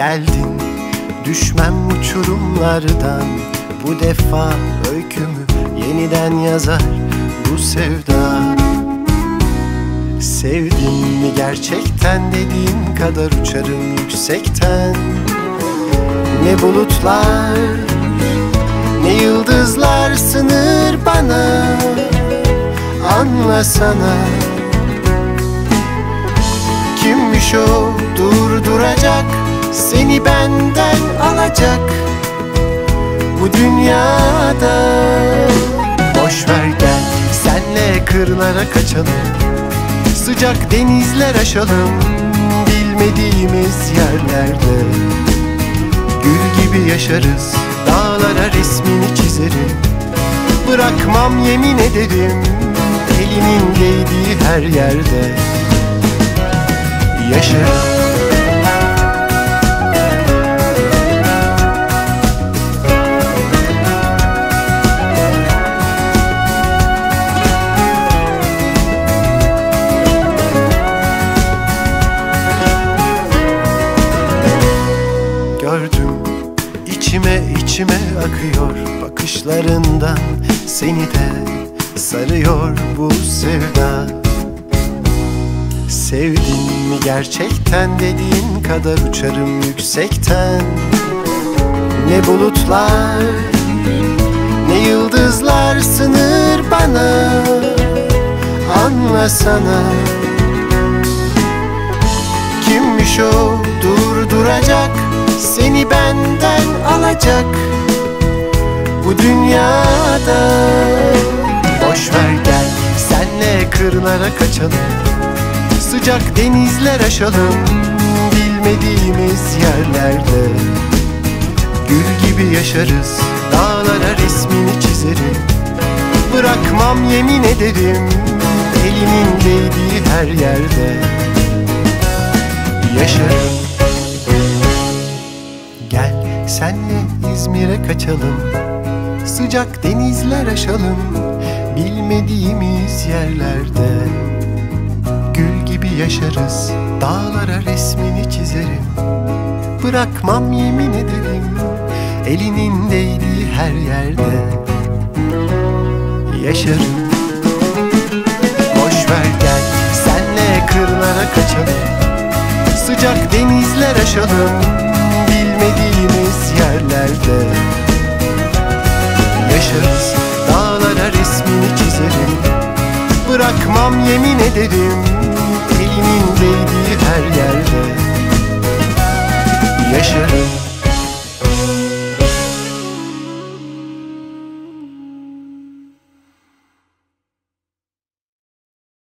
geldin, düşmem uçurumlardan. Bu defa öykümü yeniden yazar bu sevda. Sevdin mi gerçekten, dediğin kadar uçarım yüksekten. Ne bulutlar, ne yıldızlar sınır bana, anlasana. Kimmiş o durduracak, seni benden alacak bu dünyada? Boşver gel, senle kırlara kaçalım, sıcak denizler aşalım, bilmediğimiz yerlerde. Gül gibi yaşarız, dağlara resmini çizerim. Bırakmam yemin ederim, elinin değdiği her yerde yaşarım. Gördüm, içime akıyor, bakışlarından seni de sarıyor bu sevda. Sevdin mi gerçekten, dediğin kadar uçarım yüksekten. Ne bulutlar, ne yıldızlar sınır bana, anlasana. Kimmiş o durduracak, seni benden alacak bu dünyada? Boşver gel, senle kırlara kaçalım, sıcak denizler aşalım, bilmediğimiz yerlerde. Gül gibi yaşarız, dağlara resmini çizerim. Bırakmam yemin ederim, elinin değdiği her yerde yaşarım. Gel, senle İzmir'e kaçalım, sıcak denizler aşalım, bilmediğimiz yerlerde. Gül gibi yaşarız, dağlara resmini çizerim. Bırakmam yemin ederim, elinin değdiği her yerde yaşarım. Boşver gel, senle kırlara kaçalım, sıcak denizler aşalım, bilmediğimiz yerlerde yaşarız. Dağlara resmini çizerim. Bırakmam yemin ederim, elinin değdiği her yerde yaşarım.